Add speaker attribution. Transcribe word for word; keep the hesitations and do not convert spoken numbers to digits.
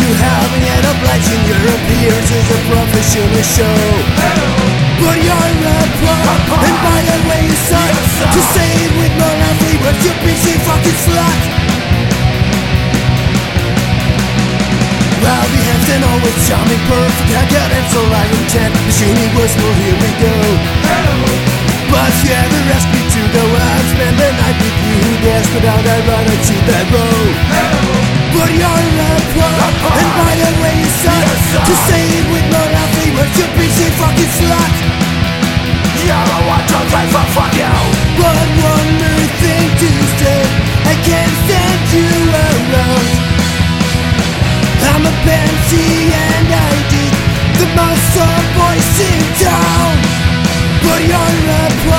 Speaker 1: you having and obliging. Your appearance is a professional show. But you're a pro, and by the way you suck. To say it with no laughing, but you busy fucking slut. Well behaved and always charming, perfect haircut and so like intent. Machining was, well here we go. But if you ever ask me to go out, spend the night with you, yes, but I'd rather cheat that road. But you're a pro, and by the way you suck. To say it with no laughing, but you busy fucking slut.
Speaker 2: You're the one to play for fuck you.
Speaker 1: But one more thing to say, I can't stand you around. I'm a pansy and I did the most boys in town. But you're a pro,